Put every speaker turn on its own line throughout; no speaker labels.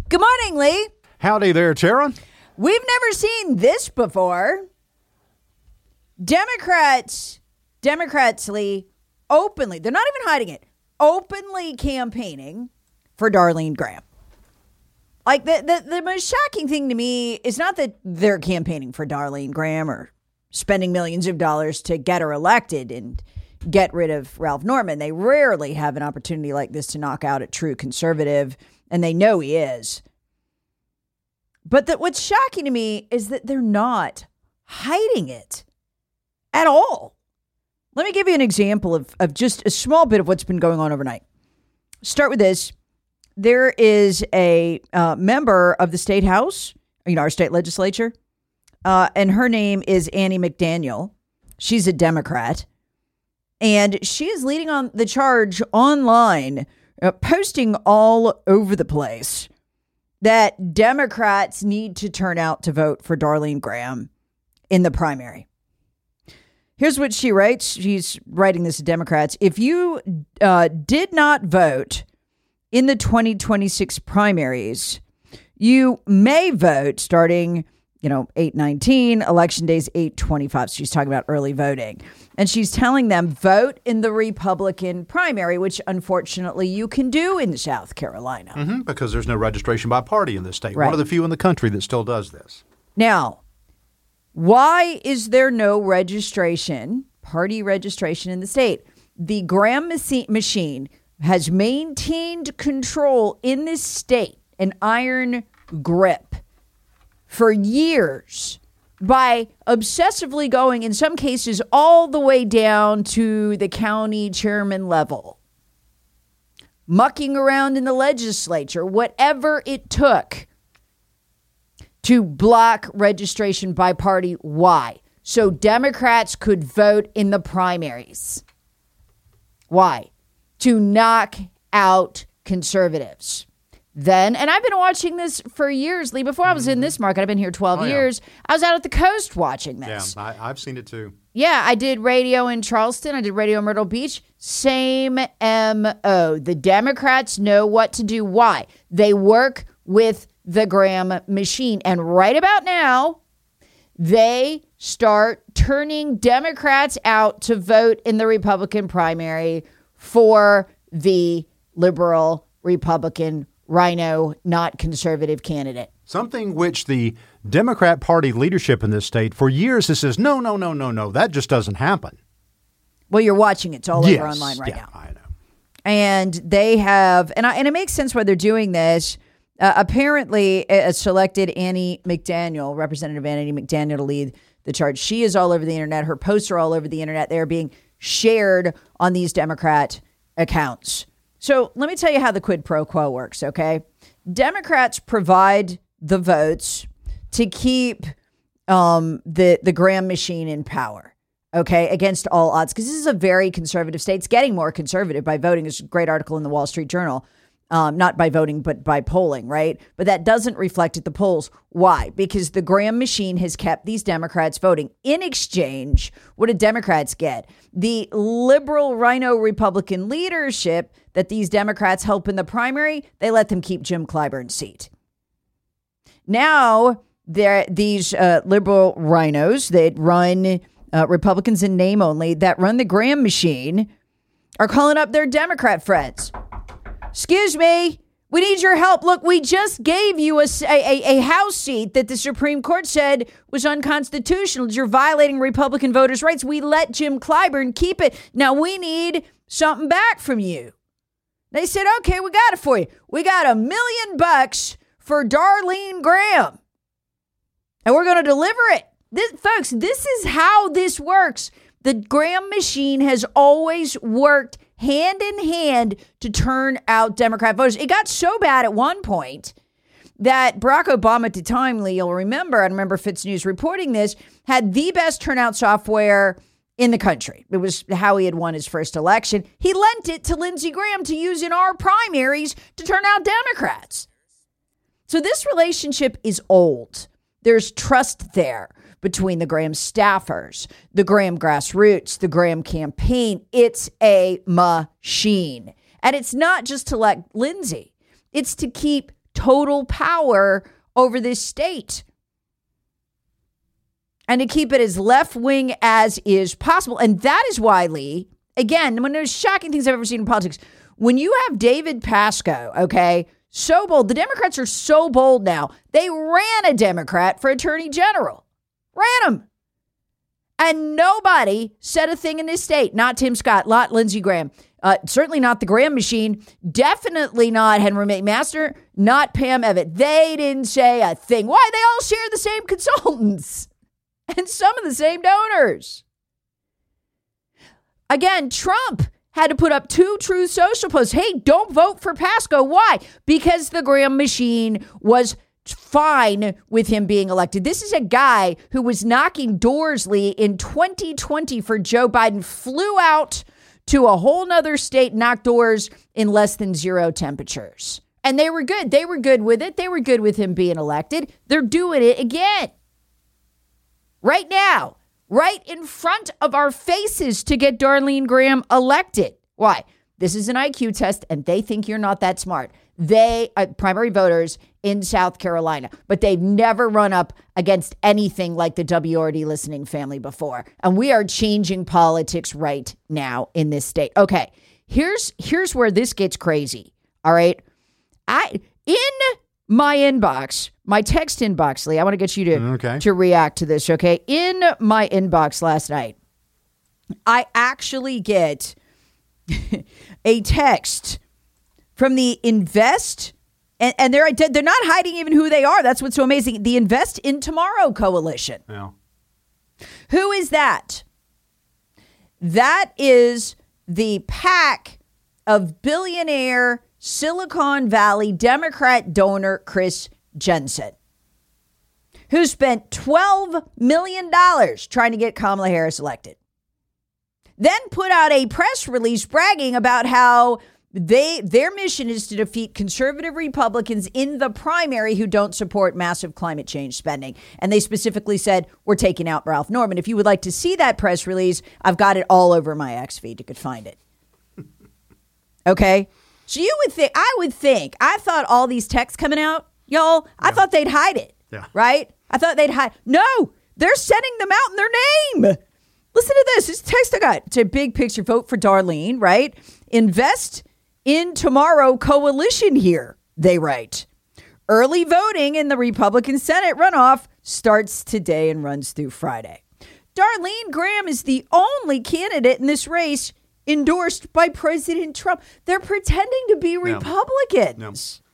Good morning, Lee.
Howdy there, Tara.
We've never seen this before. Democrats, Lee, openly, they're not even hiding it, openly campaigning for Darlene Graham. Like, the most shocking thing to me is not that they're campaigning for Darlene Graham or spending millions of dollars to get her elected and get rid of Ralph Norman. They rarely have an opportunity like this to knock out a true conservative, and they know he is. But what's shocking to me is that they're not hiding it at all. Let me give you an example of just a small bit of what's been going on overnight. Start with this. There is a member of the state house, our state legislature, and her name is Annie McDaniel. She's a Democrat, and she is leading on the charge online, posting all over the place that Democrats need to turn out to vote for Darlene Graham in the primary. Here's what she writes. She's writing this to Democrats. If you did not vote in the 2026 primaries, you may vote starting, 8/19, election days 8/25. So she's talking about early voting. And she's telling them vote in the Republican primary, which unfortunately you can do in South Carolina.
Mm-hmm, because there's no registration by party in this state.
Right.
One of the few in the country that still does this.
Now, why is there no registration, party registration in the state? The Graham machine has maintained control in this state, an iron grip, for years by obsessively going, in some cases, all the way down to the county chairman level, mucking around in the legislature, whatever it took to block registration by party. Why? So Democrats could vote in the primaries. Why? To knock out conservatives. Then, and I've been watching this for years, Lee. Before I was in this market, I've been here 12 years. I was out at the coast watching this.
Yeah, I've seen it too.
Yeah, I did radio in Charleston. I did radio in Myrtle Beach. Same MO. The Democrats know what to do. Why? They work with the Graham machine. And right about now, they start turning Democrats out to vote in the Republican primary for the liberal Republican Rhino, not conservative candidate.
Something which the Democrat Party leadership in this state for years has says, no, that just doesn't happen.
Well, you're watching it. It's all over online right now.
I know.
And they have, and it makes sense why they're doing this. Apparently, selected Annie McDaniel, Representative Annie McDaniel, to lead the charge. She is all over the internet. Her posts are all over the internet. They are being shared on these Democrat accounts. So let me tell you how the quid pro quo works, okay? Democrats provide the votes to keep the Graham machine in power, okay, against all odds, because this is a very conservative state. It's getting more conservative by voting. There's a great article in the Wall Street Journal. Not by voting, but by polling, right? But that doesn't reflect at the polls. Why? Because the Graham machine has kept these Democrats voting. In exchange, what do Democrats get? The liberal Rhino Republican leadership that these Democrats help in the primary, they let them keep Jim Clyburn's seat. Now, these liberal rhinos that run Republicans in name only, that run the Graham machine, are calling up their Democrat friends. Excuse me, we need your help. Look, we just gave you a House seat that the Supreme Court said was unconstitutional. You're violating Republican voters' rights. We let Jim Clyburn keep it. Now we need something back from you. They said, okay, we got it for you. We got $1 million for Darlene Graham. And we're going to deliver it. Folks, this is how this works. The Graham machine has always worked hand in hand to turn out Democrat voters. It got so bad at one point that Barack Obama at the time, Lee, you'll remember, I remember FITS reporting this, had the best turnout software in the country. It was how he had won his first election. He lent it to Lindsey Graham to use in our primaries to turn out Democrats. So this relationship is old. There's trust there between the Graham staffers, the Graham grassroots, the Graham campaign. It's a machine. And it's not just to elect Lindsey. It's to keep total power over this state. And to keep it as left-wing as is possible. And that is why, Lee, again, one of those shocking things I've ever seen in politics, when you have David Pasco, okay, so bold. The Democrats are so bold now. They ran a Democrat for attorney general. Ran him. And nobody said a thing in this state. Not Tim Scott, not Lindsey Graham. Certainly not the Graham machine. Definitely not Henry McMaster. Not Pam Evitt. They didn't say a thing. Why? They all share the same consultants and some of the same donors. Again, Trump had to put up 2 Truth Social posts. Hey, don't vote for Pasco. Why? Because the Graham machine was fine with him being elected. This is a guy who was knocking doors, Lee, in 2020 for Joe Biden, flew out to a whole nother state, knocked doors in less than 0 temperatures. And they were good. They were good with it. They were good with him being elected. They're doing it again. Right now. Right in front of our faces to get Darlene Graham elected. Why? This is an IQ test, and they think you're not that smart. They are primary voters in South Carolina, but they've never run up against anything like the WRD listening family before. And we are changing politics right now in this state. Okay, here's where this gets crazy. All right. In my inbox, my text inbox, Lee, I want to get you to react to this, okay? In my inbox last night, I actually get a text from the Invest, and they're not hiding even who they are. That's what's so amazing. The Invest in Tomorrow Coalition.
Yeah.
Who is that? That is the PAC of billionaire Silicon Valley Democrat donor Chris Jensen, who spent $12 million trying to get Kamala Harris elected. Then put out a press release bragging about how their mission is to defeat conservative Republicans in the primary who don't support massive climate change spending. And they specifically said, we're taking out Ralph Norman. If you would like to see that press release, I've got it all over my X feed. You could find it. Okay. So you would think, I thought all these texts coming out, y'all, I thought they'd hide it, right? I thought they'd hide. No, they're sending them out in their name. Listen to this. This text I got. It's a big picture. Vote for Darlene, right? Invest in Tomorrow Coalition here, they write. Early voting in the Republican Senate runoff starts today and runs through Friday. Darlene Graham is the only candidate in this race endorsed by President Trump. They're pretending to be Republicans. No.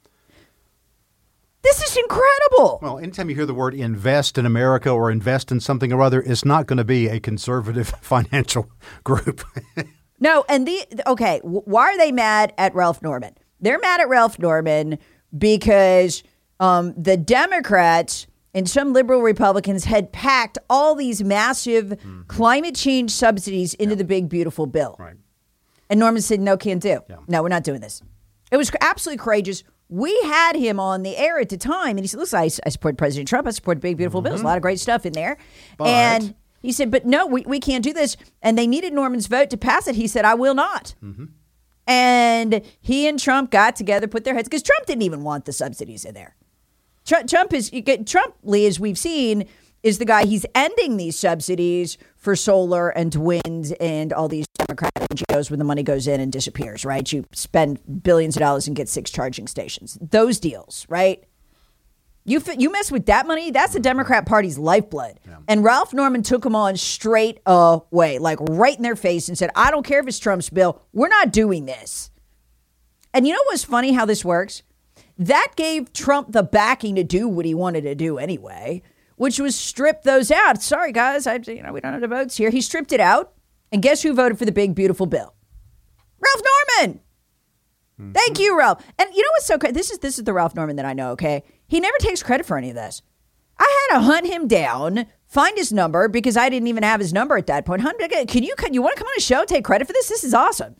This is incredible.
Well, anytime you hear the word invest in America or invest in something or other, it's not going to be a conservative financial group.
No, and why are they mad at Ralph Norman? They're mad at Ralph Norman because the Democrats and some liberal Republicans had packed all these massive climate change subsidies into the big, beautiful bill. Right. And Norman said, no, can't do. Yeah. No, we're not doing this. It was absolutely courageous. We had him on the air at the time, and he said, listen, I support President Trump. I support big, beautiful bills. A lot of great stuff in there. But, and he said, but no, we can't do this. And they needed Norman's vote to pass it. He said, I will not. Mm-hmm. And he and Trump got together, put their heads, because Trump didn't even want the subsidies in there. Trump, Lee, as we've seen, is the guy, he's ending these subsidies for solar and wind and all these Democratic NGOs where the money goes in and disappears, right? You spend billions of dollars and get 6 charging stations. Those deals, right? You mess with that money, that's the Democrat Party's lifeblood. Yeah. And Ralph Norman took them on straight away, like right in their face, and said, I don't care if it's Trump's bill. We're not doing this. And you know what's funny how this works? That gave Trump the backing to do what he wanted to do anyway, which was strip those out. Sorry, guys, we don't have the votes here. He stripped it out. And guess who voted for the big, beautiful bill? Ralph Norman. Mm-hmm. Thank you, Ralph. And you know what's so crazy? This is the Ralph Norman that I know, okay? He never takes credit for any of this. I had to hunt him down, find his number, because I didn't even have his number at that point. Can you want to come on a show and take credit for this? This is awesome.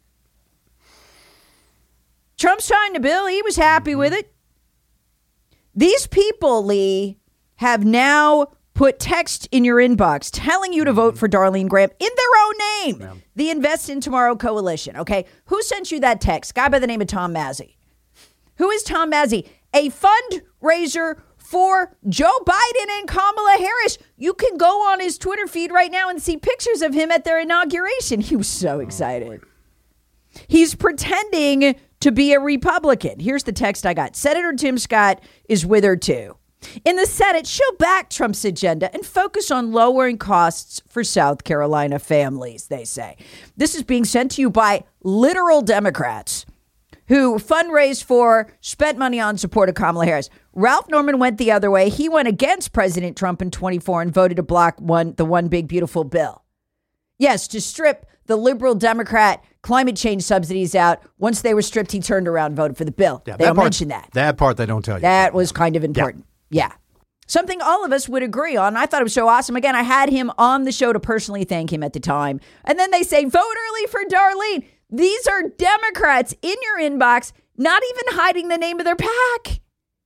Trump signed the bill. He was happy with it. These people, Lee, have now put text in your inbox telling you to vote for Darlene Graham in their own name. Yeah. The Invest in Tomorrow Coalition. Okay. Who sent you that text? Guy by the name of Tom Massey. Who is Tom Massey? a fundraiser for Joe Biden and Kamala Harris. You can go on his Twitter feed right now and see pictures of him at their inauguration. He was so excited. He's pretending to be a Republican. Here's the text I got. Senator Tim Scott is with her too. In the Senate, she'll back Trump's agenda and focus on lowering costs for South Carolina families, they say. This is being sent to you by literal Democrats who fundraised for, spent money on support of Kamala Harris. Ralph Norman went the other way. He went against President Trump in 24 and voted to block the one big beautiful bill. Yes, to strip the liberal Democrat climate change subsidies out. Once they were stripped, he turned around and voted for the bill. Yeah, they don't mention that.
That part they don't tell you.
That was kind of important. Yeah. Something all of us would agree on. I thought it was so awesome. Again, I had him on the show to personally thank him at the time. And then they say, vote early for Darlene. These are Democrats in your inbox, not even hiding the name of their pack.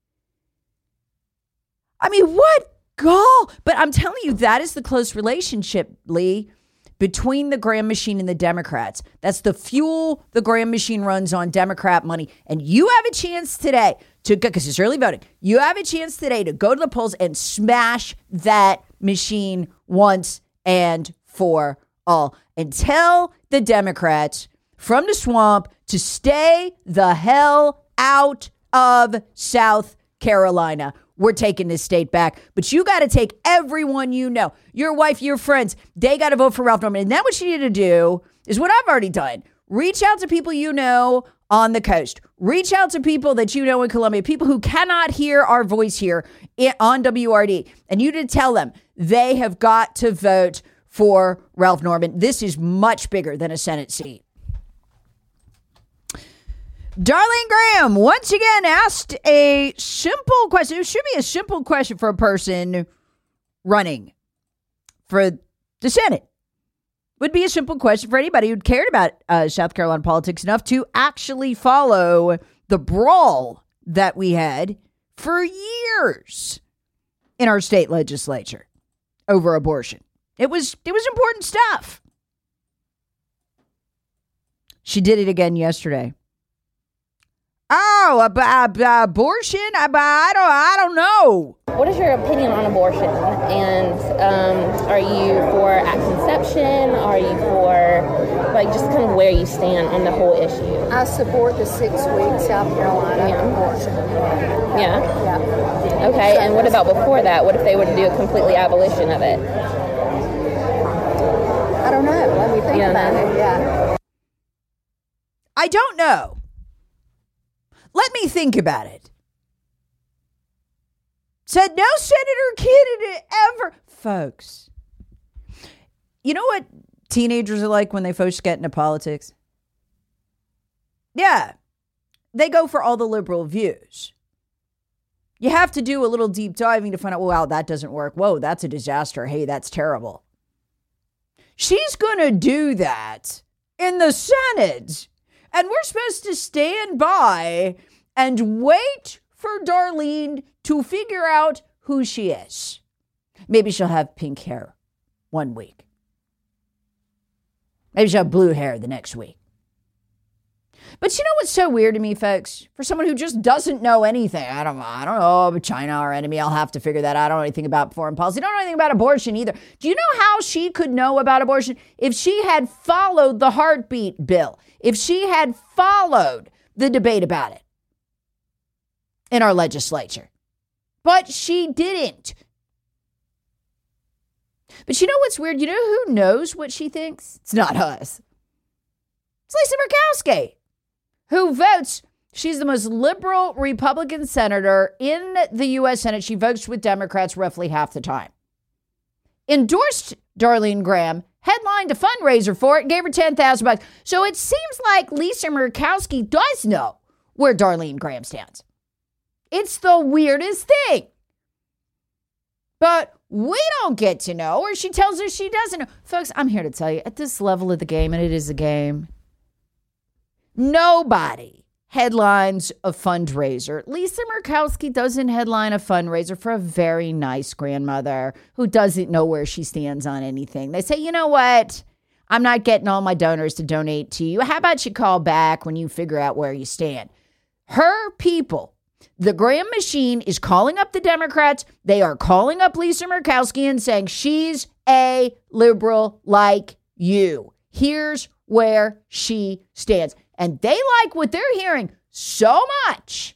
I mean, what gall? But I'm telling you, that is the close relationship, Lee, between the Graham machine and the Democrats. That's the fuel the Graham machine runs on, Democrat money. And you have a chance today to go, because it's early voting. You have a chance today to go to the polls and smash that machine once and for all. And tell the Democrats from the swamp to stay the hell out of South Carolina. We're taking this state back, but you got to take everyone you know, your wife, your friends. They got to vote for Ralph Norman. And then what you need to do is what I've already done. Reach out to people you know on the coast. Reach out to people that you know in Columbia, people who cannot hear our voice here on WRD. And you to tell them they have got to vote for Ralph Norman. This is much bigger than a Senate seat. Darlene Graham once again asked a simple question. It should be a simple question for a person running for the Senate. Would be a simple question for anybody who cared about South Carolina politics enough to actually follow the brawl that we had for years in our state legislature over abortion. It was important stuff. She did it again yesterday. Oh, abortion? I don't know.
What is your opinion on abortion? And are you for at conception? Are you for, just kind of where you stand on the whole issue?
I support the 6-week South Carolina abortion.
Yeah? Okay, and what about before that? What if they were to do a completely abolition of it?
I don't know. Let me think about it. Yeah.
I don't know. Let me think about it. Said no senator candidate ever. Folks, you know what teenagers are like when they first get into politics? Yeah. They go for all the liberal views. You have to do a little deep diving to find out, wow, that doesn't work. Whoa, that's a disaster. Hey, that's terrible. She's going to do that in the Senate. And we're supposed to stand by and wait for Darlene to figure out who she is. Maybe she'll have pink hair one week. Maybe she'll have blue hair the next week. But you know what's so weird to me, folks? For someone who just doesn't know anything, I don't know about China, our enemy. I'll have to figure that out. I don't know anything about foreign policy. I don't know anything about abortion either. Do you know how she could know about abortion? If she had followed the heartbeat bill, if she had followed the debate about it in our legislature. But she didn't. But you know what's weird? You know who knows what she thinks? It's not us. It's Lisa Murkowski, who votes. She's the most liberal Republican senator in the U.S. Senate. She votes with Democrats roughly half the time. Endorsed Darlene Graham, headlined a fundraiser for it, gave her $10,000. So it seems like Lisa Murkowski does know where Darlene Graham stands. It's the weirdest thing. But we don't get to know, or she tells us she doesn't know. Folks, I'm here to tell you, at this level of the game, and it is a game, nobody headlines a fundraiser. Lisa Murkowski doesn't headline a fundraiser for a very nice grandmother who doesn't know where she stands on anything. They say, you know what? I'm not getting all my donors to donate to you. How about you call back when you figure out where you stand? Her people The Graham machine is calling up the Democrats. They are calling up Lisa Murkowski and saying she's a liberal like you. Here's where she stands. And they like what they're hearing so much.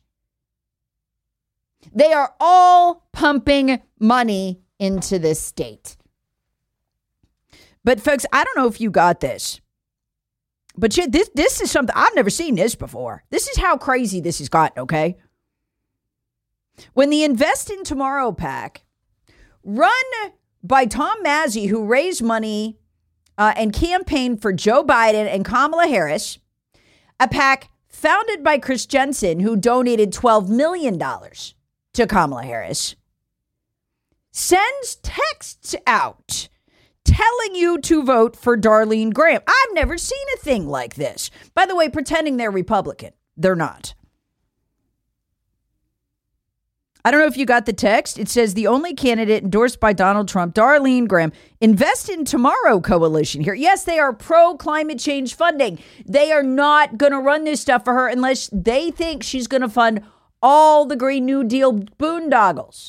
They are all pumping money into this state. But folks, I don't know if you got this. But this is something, I've never seen this before. This is how crazy this has gotten, okay? When the Invest in Tomorrow PAC, run by Tom Massey, who raised money and campaigned for Joe Biden and Kamala Harris, a PAC founded by Chris Jensen, who donated $12 million to Kamala Harris, sends texts out telling you to vote for Darlene Graham. I've never seen a thing like this. By the way, pretending they're Republican. They're not. I don't know if you got the text. It says the only candidate endorsed by Donald Trump, Darlene Graham, Invest in Tomorrow coalition here. Yes, they are pro-climate change funding. They are not going to run this stuff for her unless they think she's going to fund all the Green New Deal boondoggles.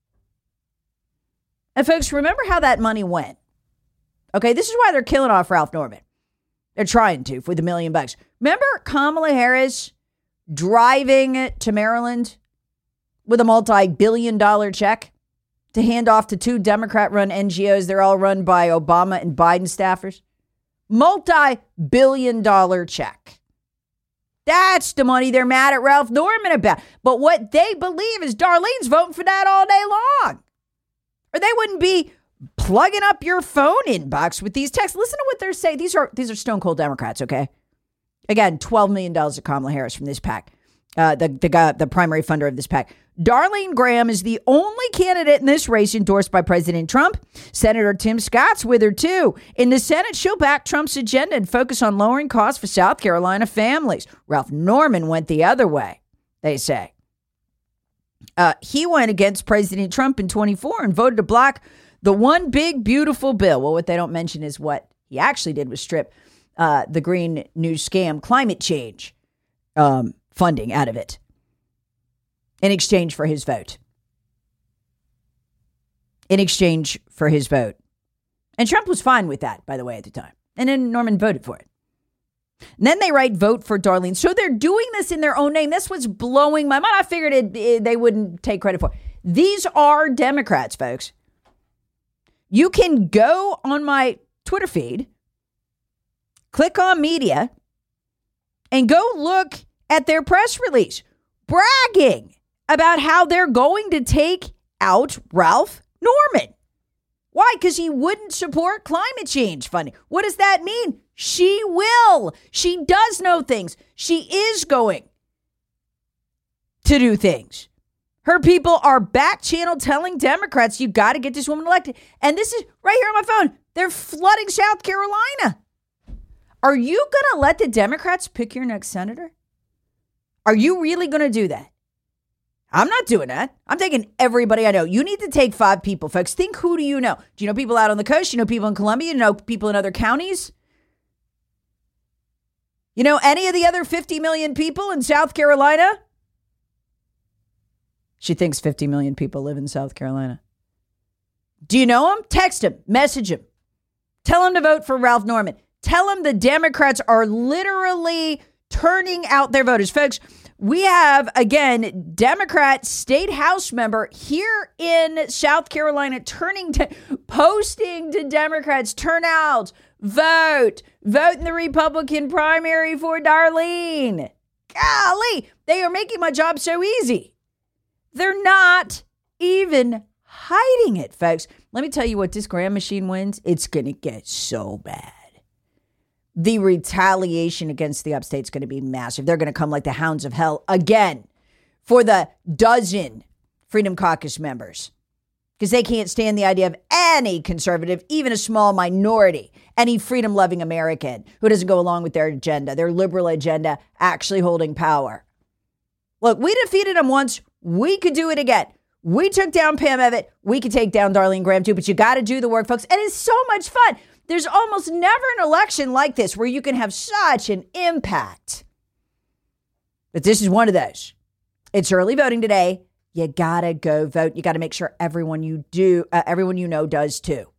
And folks, remember how that money went. Okay, this is why they're killing off Ralph Norman. They're trying to for the $1 million. Remember Kamala Harris driving to Maryland with a multi-billion-dollar check to hand off to 2 Democrat-run NGOs. They're all run by Obama and Biden staffers. Multi-billion-dollar check. That's the money they're mad at Ralph Norman about. But what they believe is Darlene's voting for that all day long. Or they wouldn't be plugging up your phone inbox with these texts. Listen to what they're saying. These are stone cold Democrats, okay? Again, $12 million to Kamala Harris from this PAC. The primary funder of this PAC. Darlene Graham is the only candidate in this race endorsed by President Trump. Senator Tim Scott's with her, too. In the Senate, she'll back Trump's agenda and focus on lowering costs for South Carolina families. Ralph Norman went the other way, they say. He went against President Trump in 2024 and voted to block the one big, beautiful bill. Well, what they don't mention is what he actually did was strip the Green New Scam climate change funding out of it in exchange for his vote. And Trump was fine with that, by the way, at the time. And then Norman voted for it. And then they write vote for Darlene. So they're doing this in their own name. That's what's blowing my mind. I figured they wouldn't take credit for it. These are Democrats, folks. You can go on my Twitter feed, click on media, and go look at their press release bragging about how they're going to take out Ralph Norman. Why? Because he wouldn't support climate change funding. What does that mean? She will. She does know things. She is going to do things. Her people are back channel telling Democrats, you got to get this woman elected. And this is right here on my phone. They're flooding South Carolina. Are you going to let the Democrats pick your next senator? Are you really going to do that? I'm not doing that. I'm taking everybody I know. You need to take 5 people, folks. Think, who do you know? Do you know people out on the coast? You know people in Columbia? You know people in other counties? You know any of the other 50 million people in South Carolina? She thinks 50 million people live in South Carolina. Do you know them? Text them. Message them. Tell them to vote for Ralph Norman. Tell them the Democrats are literally turning out their voters. Folks, we have, again, Democrat state house member here in South Carolina posting to Democrats, turn out, vote in the Republican primary for Darlene. Golly, they are making my job so easy. They're not even hiding it, folks. Let me tell you what, this Graham machine wins, it's going to get so bad. The retaliation against the upstate is going to be massive. They're going to come like the hounds of hell again for the dozen Freedom Caucus members because they can't stand the idea of any conservative, even a small minority, any freedom-loving American who doesn't go along with their agenda, their liberal agenda, actually holding power. Look, we defeated them once. We could do it again. We took down Pam Evitt. We could take down Darlene Graham too, but you got to do the work, folks. And it's so much fun. There's almost never an election like this where you can have such an impact. But this is one of those. It's early voting today. You gotta go vote. You gotta make sure everyone you know does too.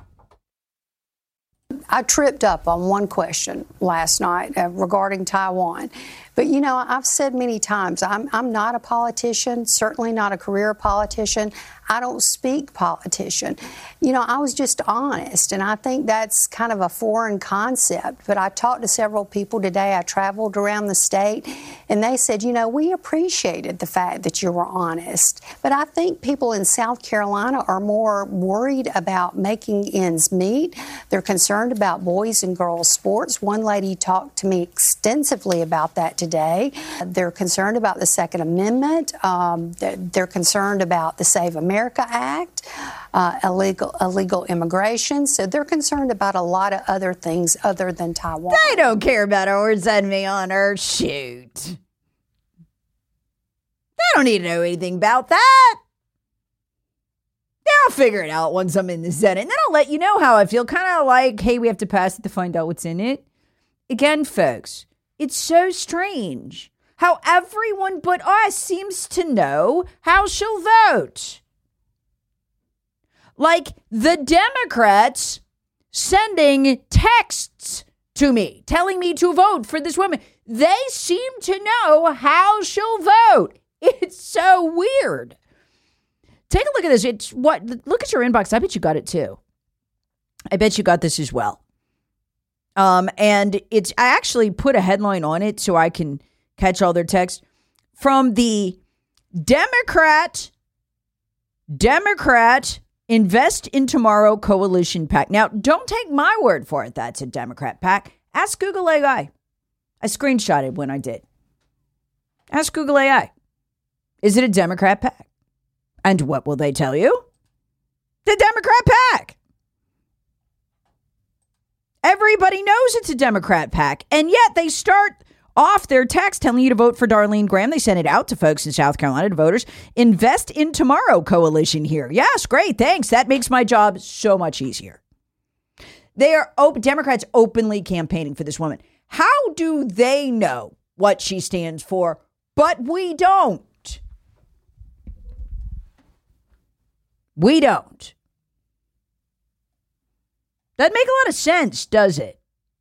I tripped up on one question last night regarding Taiwan. But, you know, I've said many times, I'm not a politician, certainly not a career politician. I don't speak politician. You know, I was just honest, and I think that's kind of a foreign concept. But I talked to several people today. I traveled around the state, and they said, you know, we appreciated the fact that you were honest. But I think people in South Carolina are more worried about making ends meet. They're concerned about boys and girls sports. One lady talked to me extensively about that today. They're concerned about the Second Amendment. They're concerned about the Save America Act, illegal immigration. So they're concerned about a lot of other things other than Taiwan.
They don't care about our worst enemy on earth. Shoot. They don't need to know anything about that. I'll figure it out once I'm in the Senate. And then I'll let you know how I feel. Kind of like, hey, we have to pass it to find out what's in it. Again, folks, it's so strange how everyone but us seems to know how she'll vote. Like the Democrats sending texts to me, telling me to vote for this woman. They seem to know how she'll vote. It's so weird. Take a look at this. Look at your inbox. I bet you got it too. I bet you got this as well. And I actually put a headline on it so I can catch all their texts from the Democrat Invest in Tomorrow Coalition PAC. Now, don't take my word for it. That's a Democrat PAC. Ask Google AI. I screenshotted when I did. Ask Google AI. Is it a Democrat PAC? And what will they tell you? The Democrat PAC. Everybody knows it's a Democrat PAC. And yet they start off their text telling you to vote for Darlene Graham. They sent it out to folks in South Carolina, to voters. Invest in Tomorrow Coalition here. Yes, great. Thanks. That makes my job so much easier. They are Democrats openly campaigning for this woman. How do they know what she stands for? But we don't. We don't. Doesn't make a lot of sense, does it?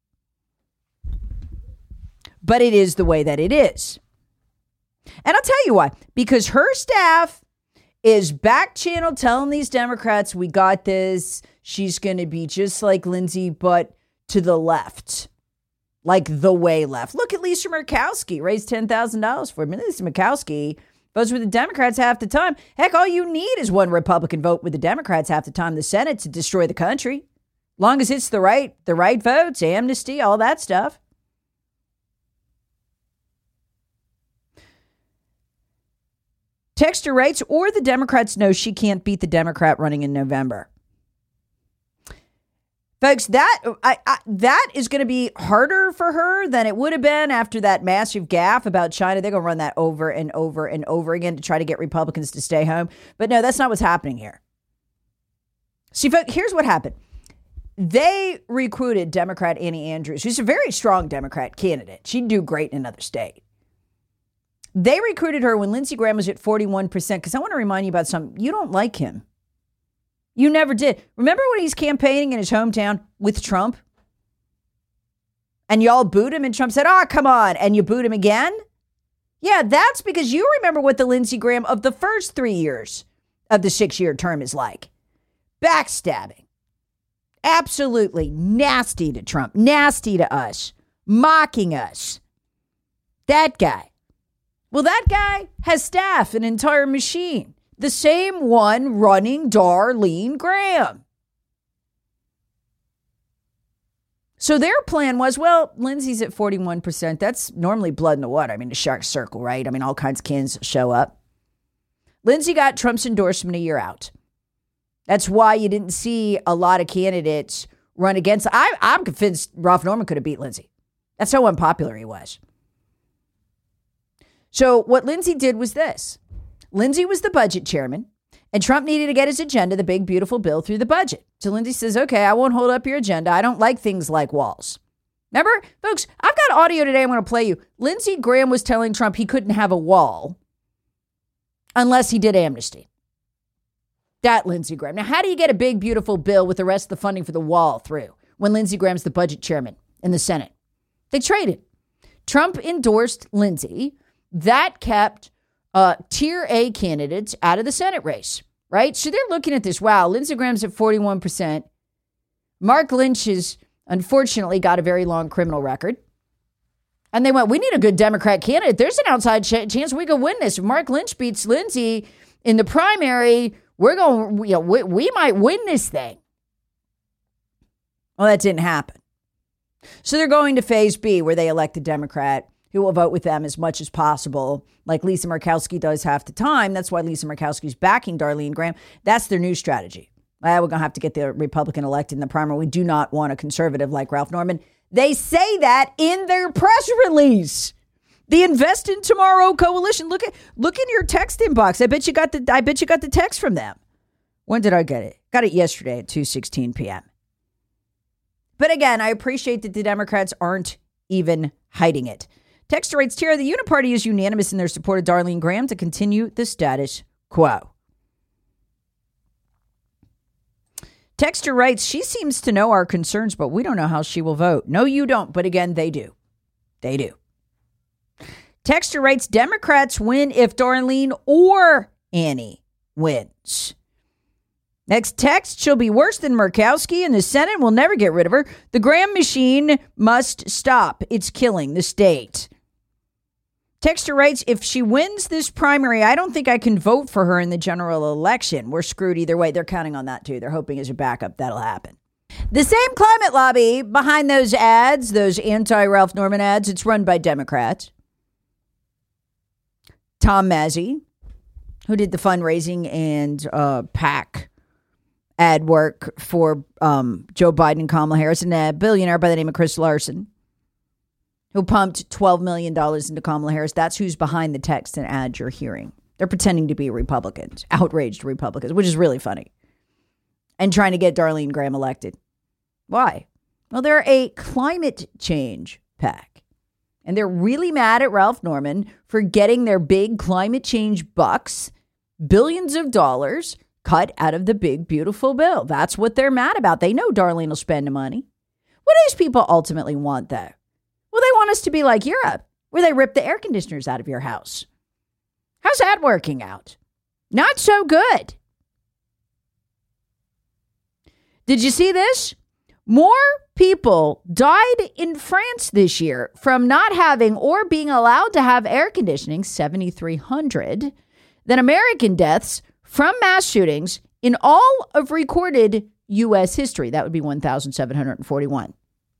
But it is the way that it is. And I'll tell you why. Because her staff is back channel telling these Democrats, we got this. She's going to be just like Lindsey, but to the left. Like the way left. Look at Lisa Murkowski. Raised $10,000 for me. Lisa Murkowski votes with the Democrats half the time. Heck, all you need is one Republican vote with the Democrats half the time. The Senate to destroy the country. Long as it's the right votes, amnesty, all that stuff. Texter writes, or the Democrats know she can't beat the Democrat running in November. Folks, that is going to be harder for her than it would have been after that massive gaffe about China. They're going to run that over and over and over again to try to get Republicans to stay home. But no, that's not what's happening here. See, folks, here's what happened. They recruited Democrat Annie Andrews, who's a very strong Democrat candidate. She'd do great in another state. They recruited her when Lindsey Graham was at 41%, because I want to remind you about something. You don't like him. You never did. Remember when he's campaigning in his hometown with Trump? And y'all booed him and Trump said, oh, come on. And you booed him again? Yeah, that's because you remember what the Lindsey Graham of the first 3 years of the 6-year term is like. Backstabbing. Absolutely nasty to Trump. Nasty to us. Mocking us. That guy. Well, that guy has staff, an entire machine. The same one running Darlene Graham. So their plan was, well, Lindsey's at 41%. That's normally blood in the water. I mean, the shark circle, right? I mean, all kinds of cans show up. Lindsey got Trump's endorsement a year out. That's why you didn't see a lot of candidates run against. I'm convinced Ralph Norman could have beat Lindsey. That's how unpopular he was. So what Lindsey did was this. Lindsey was the budget chairman, and Trump needed to get his agenda, the big, beautiful bill, through the budget. So Lindsey says, okay, I won't hold up your agenda. I don't like things like walls. Remember, folks, I've got audio today I'm going to play you. Lindsey Graham was telling Trump he couldn't have a wall unless he did amnesty. That Lindsey Graham. Now, how do you get a big, beautiful bill with the rest of the funding for the wall through when Lindsey Graham's the budget chairman in the Senate? They traded. Trump endorsed Lindsey. That kept tier A candidates out of the Senate race, right? So they're looking at this. Wow, Lindsey Graham's at 41%. Mark Lynch has unfortunately got a very long criminal record. And they went, we need a good Democrat candidate. There's an outside chance we could win this. If Mark Lynch beats Lindsey in the primary, we might win this thing. Well, that didn't happen. So they're going to phase B, where they elect a Democrat who will vote with them as much as possible, like Lisa Murkowski does half the time. That's why Lisa Murkowski's backing Darlene Graham. That's their new strategy. We're going to have to get the Republican elected in the primary. We do not want a conservative like Ralph Norman. They say that in their press release. The Invest in Tomorrow coalition. Look in your text inbox. I bet you got the text from them. When did I get it? Got it yesterday at 2:16 p.m. But again, I appreciate that the Democrats aren't even hiding it. Texter writes, Tara, the Uniparty is unanimous in their support of Darlene Graham to continue the status quo. Texter writes, she seems to know our concerns, but we don't know how she will vote. No, you don't. But again, they do. They do. Texter writes, Democrats win if Darlene or Annie wins. Next text, she'll be worse than Murkowski and the Senate will never get rid of her. The Graham machine must stop. It's killing the state. Texter writes, if she wins this primary, I don't think I can vote for her in the general election. We're screwed either way. They're counting on that, too. They're hoping as a backup that'll happen. The same climate lobby behind those ads, those anti-Ralph Norman ads, it's run by Democrats. Tom Massey, who did the fundraising and PAC ad work for Joe Biden and Kamala Harris, and a billionaire by the name of Chris Larson, who pumped $12 million into Kamala Harris. That's who's behind the text and ads you're hearing. They're pretending to be Republicans, outraged Republicans, which is really funny, and trying to get Darlene Graham elected. Why? Well, they're a climate change PAC, and they're really mad at Ralph Norman for getting their big climate change bucks, billions of dollars, cut out of the big, beautiful bill. That's what they're mad about. They know Darlene will spend the money. What do these people ultimately want, though? Well, they want us to be like Europe, where they rip the air conditioners out of your house. How's that working out? Not so good. Did you see this? More people died in France this year from not having or being allowed to have air conditioning, 7,300, than American deaths from mass shootings in all of recorded U.S. history. That would be 1,741.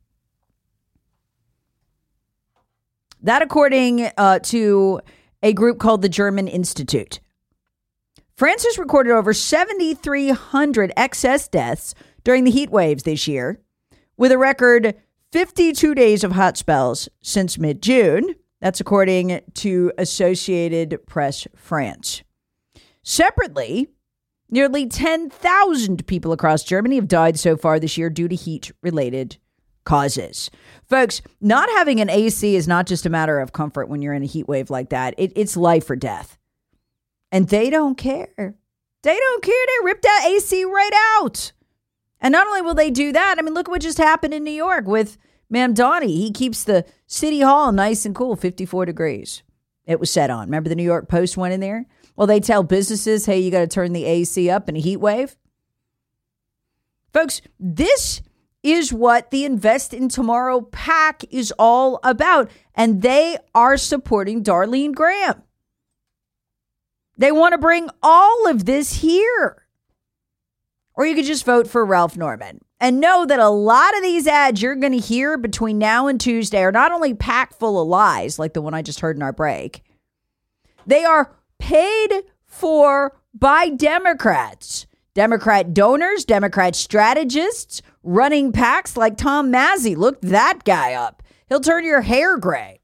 That according to a group called the German Institute. France has recorded over 7,300 excess deaths during the heat waves this year, with a record 52 days of hot spells since mid-June. That's according to Associated Press France. Separately, nearly 10,000 people across Germany have died so far this year due to heat-related causes. Folks, not having an AC is not just a matter of comfort when you're in a heat wave like that. It's life or death. And they don't care. They don't care. They rip that AC right out. And not only will they do that, I mean, look what just happened in New York with Mamdani. He keeps the city hall nice and cool, 54 degrees. It was set on. Remember the New York Post went in there? Well, they tell businesses, hey, you got to turn the AC up in a heat wave. Folks, this is what the Invest in Tomorrow PAC is all about. And they are supporting Darlene Graham. They want to bring all of this here. Or you could just vote for Ralph Norman. And know that a lot of these ads you're going to hear between now and Tuesday are not only packed full of lies, like the one I just heard in our break. They are paid for by Democrats. Democrat donors, Democrat strategists, running PACs like Tom Massey. Look that guy up. He'll turn your hair gray.